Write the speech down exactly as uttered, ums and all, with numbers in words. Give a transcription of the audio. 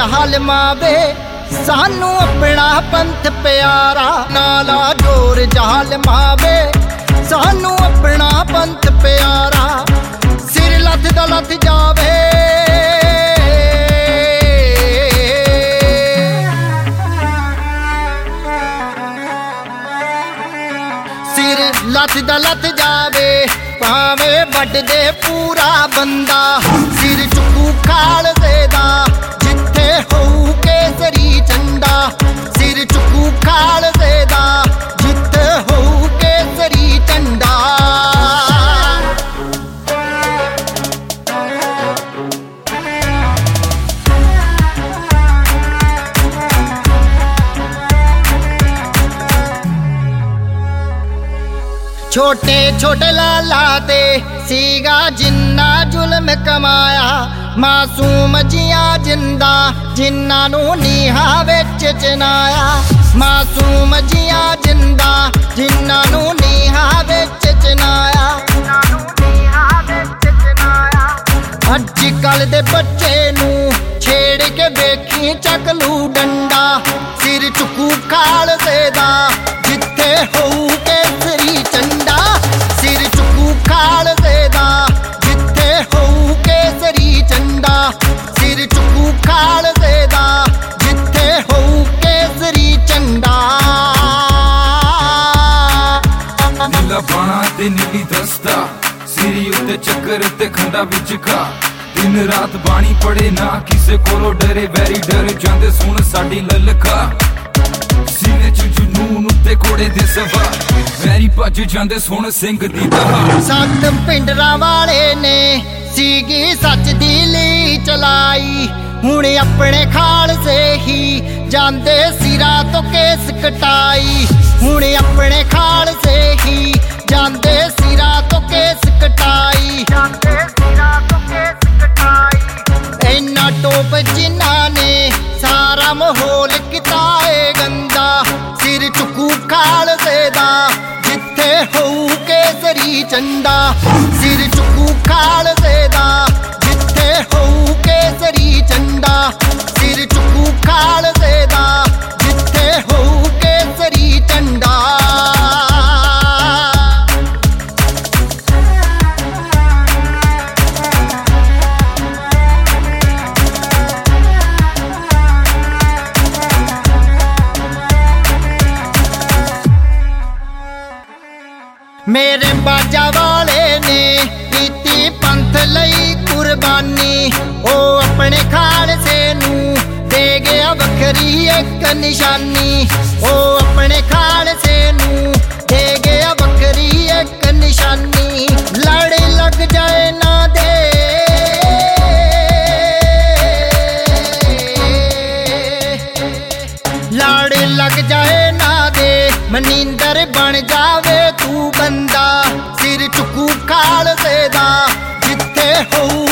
ਜ਼ਾਲਮਾਂ वे सानू अपना पंथ प्यारा। नाला जोर ਜ਼ਾਲਮਾਂ वे सानू अपना पंथ प्यारा। सिर लथ दा लथ जावे सिर लथ दा लथ जावे भावे वड दे पूरा बंदा। सिर चुकू खालसे दा जिथे होऊ केसरी झंडा। सिर चुकू खालसे दा जिथे होऊ केसरी झंडा। छोटे छोटे लाला ते सीगा जिन्ना जुल्म कमाया। मासूम जिया जिंदा जिन्ना नू नीहा विच चनाया। मासूम जिया जिंदा जिन्ना नू नीहा विच चनाया। अजकल दे बच्चे नू छेड़ के वेखी चकलू डंडा। सिर चुकू खालसे दा जिथे होऊ केसरी झंडा। सिर चुकू खालसे दा जिथे होऊ केसरी झंडा। सिर चुकू खालसे दा जिथे होऊ केसरी झंडा। नीला बाणा ते नीली दस्ता सिरी उत्ते चक्कर ते खंडा विच खा। दिन रात बाणी पड़े ना किसे कोलो डरे वैरी डर जांदे सुन साडी ललखा। सीने च जुनून उत्ते घोड़े दे सवा वैरी भज जांदे सुन सिंह दी दहा। सत पिंडरां वाले ने सीगी सच दी ली चलाई। हुण अपने खालसे ही जांदे सिरा तो केस कटाई। हुण अपने खालसे ही जांदे सिरा तो केस कटाई। इन्ना टोप जिन्ना ने सारा माहौल किताए गंदा। सिर चुकू खालसे दा जिथे होऊ केसरी झंडा। सिर चुकू खालसे दा जिथे होऊ केसरी झंडा। सिर चुकू खालसे दा जिथे होऊ केसरी झंडा। मेरे बाजा वाले ने कीती पंथ लई कुर्बानी। ओ अपने खालसे नू दे गया वखरी एक निशानी। ओ अपने खालसे नू दे गया वखरी एक निशानी। लड़ लग जाए ना दे लड़ लग जाए ना दे मनिंदर बन जावे तू बंदा। सिर चुकू खालसे दा जिथे होऊ